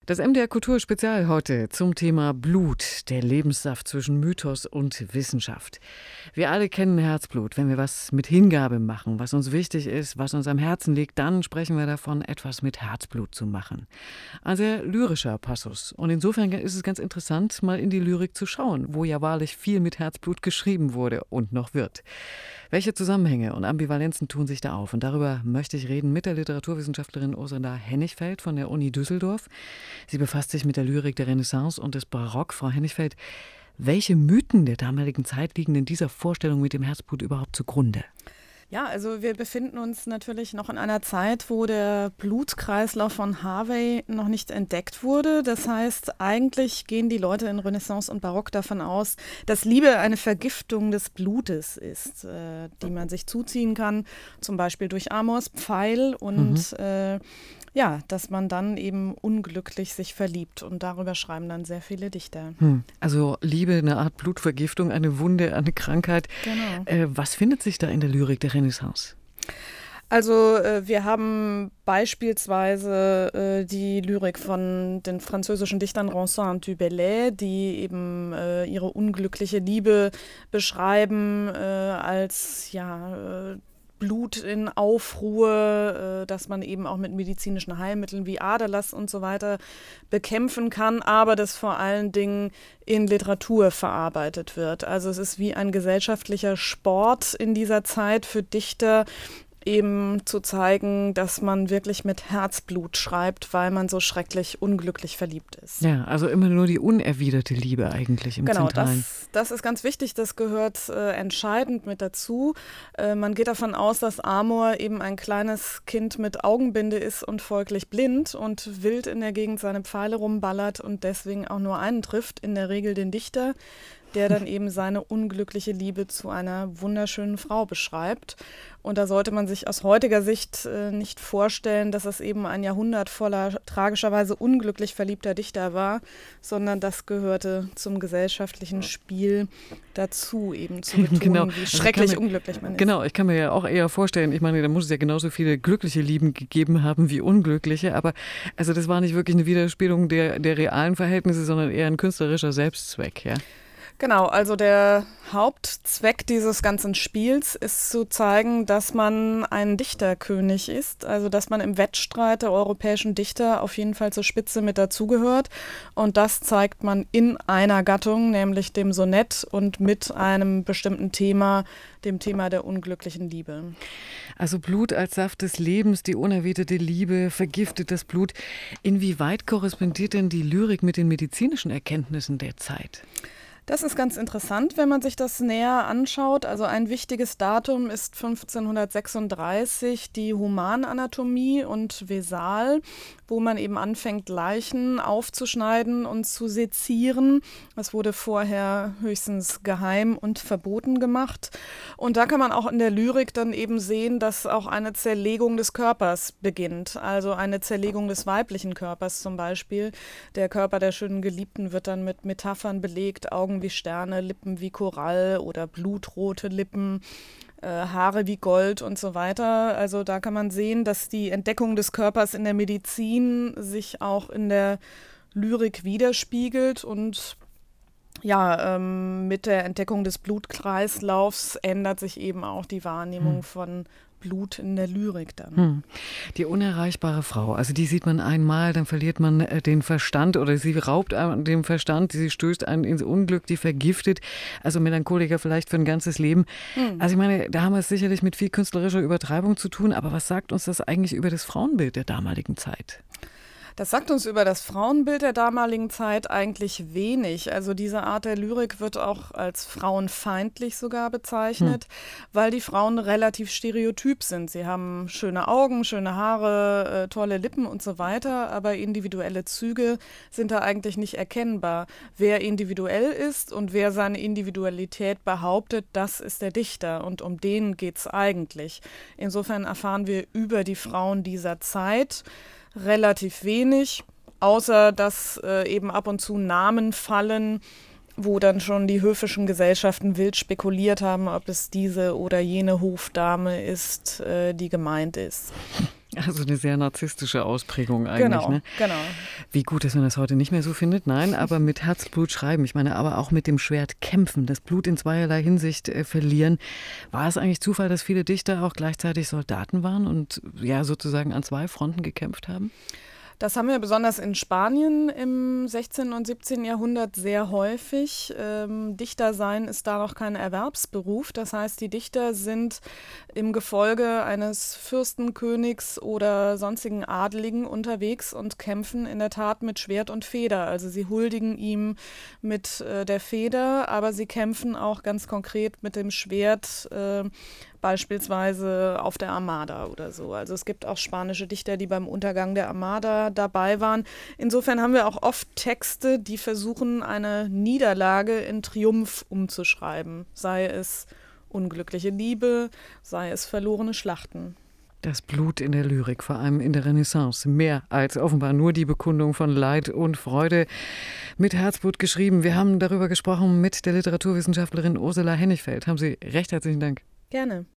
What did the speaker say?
Das MDR Kultur Spezial heute zum Thema Blut, der Lebenssaft zwischen Mythos und Wissenschaft. Wir alle kennen Herzblut. Wenn wir was mit Hingabe machen, was uns wichtig ist, was uns am Herzen liegt, dann sprechen wir davon, etwas mit Herzblut zu machen. Ein sehr lyrischer Passus. Und insofern ist es ganz interessant, mal in die Lyrik zu schauen, wo ja wahrlich viel mit Herzblut geschrieben wurde und noch wird. Welche Zusammenhänge und Ambivalenzen tun sich da auf? Und darüber möchte ich reden mit der Literaturwissenschaftlerin Ursula Hennichfeld von der Uni Düsseldorf. Sie befasst sich mit der Lyrik der Renaissance und des Barock. Frau Hennichfeld, welche Mythen der damaligen Zeit liegen in dieser Vorstellung mit dem Herzblut überhaupt zugrunde? Ja, also wir befinden uns natürlich noch in einer Zeit, wo der Blutkreislauf von Harvey noch nicht entdeckt wurde. Das heißt, eigentlich gehen die Leute in Renaissance und Barock davon aus, dass Liebe eine Vergiftung des Blutes ist, die man sich zuziehen kann, zum Beispiel durch Amors Pfeil und dass man dann eben unglücklich sich verliebt. Und darüber schreiben dann sehr viele Dichter. Also Liebe, eine Art Blutvergiftung, eine Wunde, eine Krankheit. Genau. Was findet sich da in der Lyrik der Renaissance? Also wir haben beispielsweise die Lyrik von den französischen Dichtern Ronsard und Du Bellay, die eben ihre unglückliche Liebe beschreiben als Blut in Aufruhr, dass man eben auch mit medizinischen Heilmitteln wie Aderlass und so weiter bekämpfen kann, aber das vor allen Dingen in Literatur verarbeitet wird. Also es ist wie ein gesellschaftlicher Sport in dieser Zeit für Dichter, eben zu zeigen, dass man wirklich mit Herzblut schreibt, weil man so schrecklich unglücklich verliebt ist. Ja, also immer nur die unerwiderte Liebe eigentlich im Zentralen. Genau, das ist ganz wichtig, das gehört entscheidend mit dazu. Man geht davon aus, dass Amor eben ein kleines Kind mit Augenbinde ist und folglich blind und wild in der Gegend seine Pfeile rumballert und deswegen auch nur einen trifft, in der Regel den Dichter, der dann eben seine unglückliche Liebe zu einer wunderschönen Frau beschreibt. Und da sollte man sich aus heutiger Sicht nicht vorstellen, dass es eben ein Jahrhundert voller tragischerweise unglücklich verliebter Dichter war, sondern das gehörte zum gesellschaftlichen Spiel dazu, eben zu betonen, wie schrecklich unglücklich man ist. Genau, ich kann mir ja auch eher vorstellen, ich meine, da muss es ja genauso viele glückliche Lieben gegeben haben wie unglückliche, aber also das war nicht wirklich eine Widerspiegelung der realen Verhältnisse, sondern eher ein künstlerischer Selbstzweck, ja? Genau, also der Hauptzweck dieses ganzen Spiels ist zu zeigen, dass man ein Dichterkönig ist, also dass man im Wettstreit der europäischen Dichter auf jeden Fall zur Spitze mit dazugehört. Und das zeigt man in einer Gattung, nämlich dem Sonett und mit einem bestimmten Thema, dem Thema der unglücklichen Liebe. Also Blut als Saft des Lebens, die unerwiderte Liebe, vergiftet das Blut. Inwieweit korrespondiert denn die Lyrik mit den medizinischen Erkenntnissen der Zeit? Das ist ganz interessant, wenn man sich das näher anschaut. Also ein wichtiges Datum ist 1536 die Humananatomie und Vesal, wo man eben anfängt, Leichen aufzuschneiden und zu sezieren. Das wurde vorher höchstens geheim und verboten gemacht. Und da kann man auch in der Lyrik dann eben sehen, dass auch eine Zerlegung des Körpers beginnt. Also eine Zerlegung des weiblichen Körpers zum Beispiel. Der Körper der schönen Geliebten wird dann mit Metaphern belegt, Augen wie Sterne, Lippen wie Korall oder blutrote Lippen, Haare wie Gold und so weiter. Also da kann man sehen, dass die Entdeckung des Körpers in der Medizin sich auch in der Lyrik widerspiegelt und mit der Entdeckung des Blutkreislaufs ändert sich eben auch die Wahrnehmung von Blut in der Lyrik dann. Die unerreichbare Frau, also die sieht man einmal, dann verliert man den Verstand oder sie raubt einem den Verstand, sie stößt einen ins Unglück, die vergiftet, also Melancholiker vielleicht für ein ganzes Leben. Also ich meine, da haben wir es sicherlich mit viel künstlerischer Übertreibung zu tun, aber was sagt uns das eigentlich über das Frauenbild der damaligen Zeit? Das sagt uns über das Frauenbild der damaligen Zeit eigentlich wenig. Also diese Art der Lyrik wird auch als frauenfeindlich sogar bezeichnet, weil die Frauen relativ stereotyp sind. Sie haben schöne Augen, schöne Haare, tolle Lippen und so weiter, aber individuelle Züge sind da eigentlich nicht erkennbar. Wer individuell ist und wer seine Individualität behauptet, das ist der Dichter und um den geht es eigentlich. Insofern erfahren wir über die Frauen dieser Zeit relativ wenig, außer dass eben ab und zu Namen fallen, wo dann schon die höfischen Gesellschaften wild spekuliert haben, ob es diese oder jene Hofdame ist, die gemeint ist. Also eine sehr narzisstische Ausprägung eigentlich, Genau, ne? genau. Wie gut, dass man das heute nicht mehr so findet. Nein, aber mit Herzblut schreiben, ich meine, aber auch mit dem Schwert kämpfen, das Blut in zweierlei Hinsicht verlieren. War es eigentlich Zufall, dass viele Dichter auch gleichzeitig Soldaten waren und ja sozusagen an zwei Fronten gekämpft haben? Das haben wir besonders in Spanien im 16. und 17. Jahrhundert sehr häufig. Dichter sein ist da noch kein Erwerbsberuf. Das heißt, die Dichter sind im Gefolge eines Fürstenkönigs oder sonstigen Adeligen unterwegs und kämpfen in der Tat mit Schwert und Feder. Also sie huldigen ihm mit der Feder, aber sie kämpfen auch ganz konkret mit dem Schwert, beispielsweise auf der Armada oder so. Also es gibt auch spanische Dichter, die beim Untergang der Armada dabei waren. Insofern haben wir auch oft Texte, die versuchen, eine Niederlage in Triumph umzuschreiben. Sei es unglückliche Liebe, sei es verlorene Schlachten. Das Blut in der Lyrik, vor allem in der Renaissance, mehr als offenbar nur die Bekundung von Leid und Freude. Mit Herzblut geschrieben. Wir haben darüber gesprochen mit der Literaturwissenschaftlerin Ursula Hennigfeld. Haben Sie recht herzlichen Dank. Gerne.